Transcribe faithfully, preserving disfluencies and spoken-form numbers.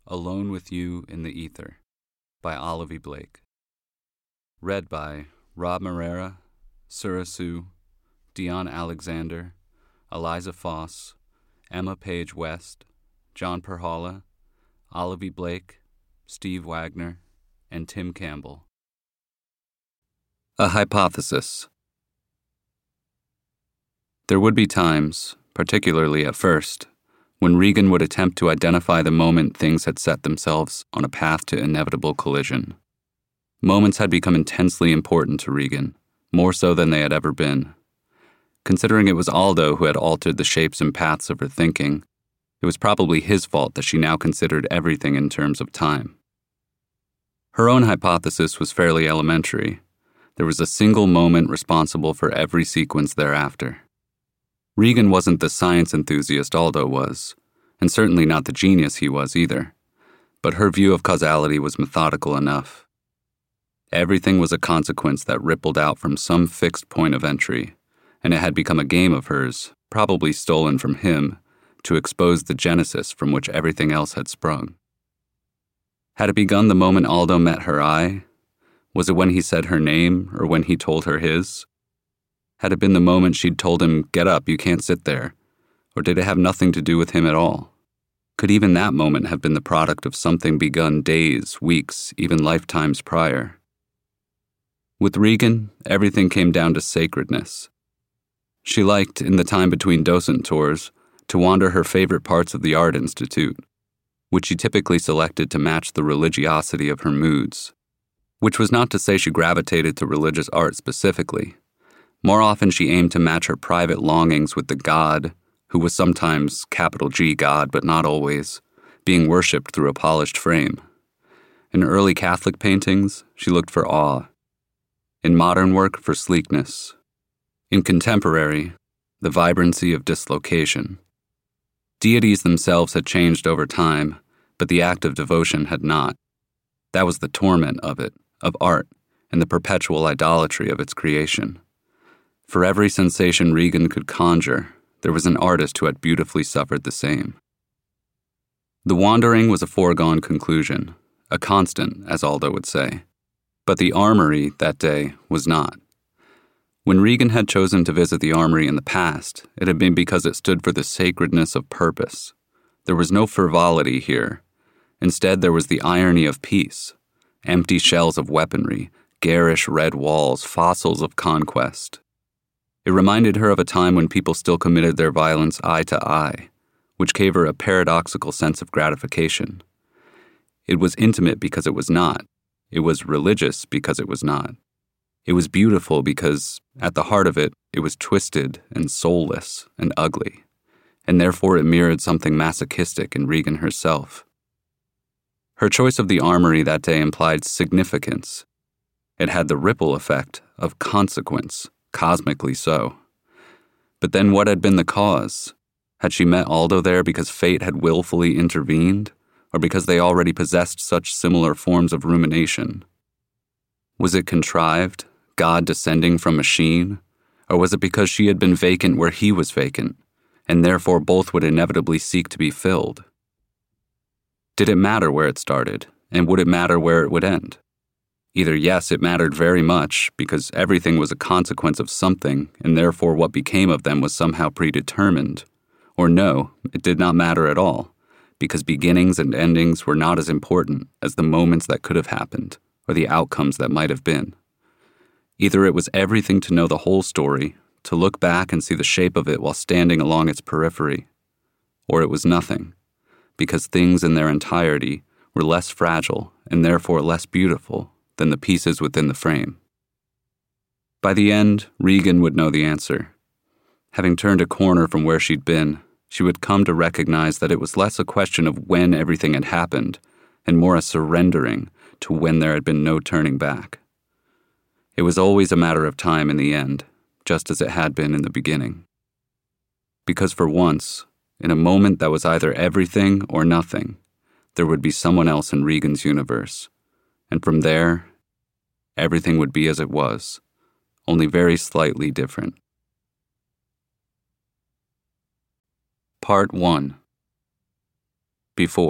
Alone with You in the Ether by Olivia Blake. Read by Rob Morera, Sura Sue, Dion Alexander, Eliza Foss, Emma Page West, John Perhala, Olivia Blake, Steve Wagner, and Tim Campbell. A hypothesis. There would be times, particularly at first, when Regan would attempt to identify the moment things had set themselves on a path to inevitable collision. Moments had become intensely important to Regan, more so than they had ever been. Considering it was Aldo who had altered the shapes and paths of her thinking, it was probably his fault that she now considered everything in terms of time. Her own hypothesis was fairly elementary. There was a single moment responsible for every sequence thereafter. Regan wasn't the science enthusiast Aldo was, and certainly not the genius he was either, but her view of causality was methodical enough. Everything was a consequence that rippled out from some fixed point of entry, and it had become a game of hers, probably stolen from him, to expose the genesis from which everything else had sprung. Had it begun the moment Aldo met her eye? Was it when he said her name, or when he told her his? Had it been the moment she'd told him, "Get up, you can't sit there," or did it have nothing to do with him at all? Could even that moment have been the product of something begun days, weeks, even lifetimes prior? With Regan, everything came down to sacredness. She liked, in the time between docent tours, to wander her favorite parts of the Art Institute, which she typically selected to match the religiosity of her moods, which was not to say she gravitated to religious art specifically. More often she aimed to match her private longings with the God, who was sometimes capital G God, but not always, being worshipped through a polished frame. In early Catholic paintings, she looked for awe. In modern work, for sleekness. In contemporary, the vibrancy of dislocation. Deities themselves had changed over time, but the act of devotion had not. That was the torment of it, of art, and the perpetual idolatry of its creation. For every sensation Regan could conjure, there was an artist who had beautifully suffered the same. The wandering was a foregone conclusion, a constant, as Aldo would say. But the armory, that day, was not. When Regan had chosen to visit the armory in the past, it had been because it stood for the sacredness of purpose. There was no frivolity here. Instead, there was the irony of peace, empty shells of weaponry, garish red walls, fossils of conquest. It reminded her of a time when people still committed their violence eye to eye, which gave her a paradoxical sense of gratification. It was intimate because it was not. It was religious because it was not. It was beautiful because, at the heart of it, it was twisted and soulless and ugly, and therefore it mirrored something masochistic in Regan herself. Her choice of the armory that day implied significance. It had the ripple effect of consequence, cosmically so. But then what had been the cause? Had she met Aldo there because fate had willfully intervened, or because they already possessed such similar forms of rumination? Was it contrived, God descending from machine, or was it because she had been vacant where he was vacant, and therefore both would inevitably seek to be filled? Did it matter where it started, and would it matter where it would end? Either yes, it mattered very much, because everything was a consequence of something, and therefore what became of them was somehow predetermined, or no, it did not matter at all, because beginnings and endings were not as important as the moments that could have happened, or the outcomes that might have been. Either it was everything to know the whole story, to look back and see the shape of it while standing along its periphery, or it was nothing, because things in their entirety were less fragile and therefore less beautiful than the pieces within the frame. By the end, Regan would know the answer. Having turned a corner from where she'd been, she would come to recognize that it was less a question of when everything had happened, and more a surrendering to when there had been no turning back. It was always a matter of time in the end, just as it had been in the beginning. Because for once, in a moment that was either everything or nothing, there would be someone else in Regan's universe, and from there, everything would be as it was, only very slightly different. Part one. Before.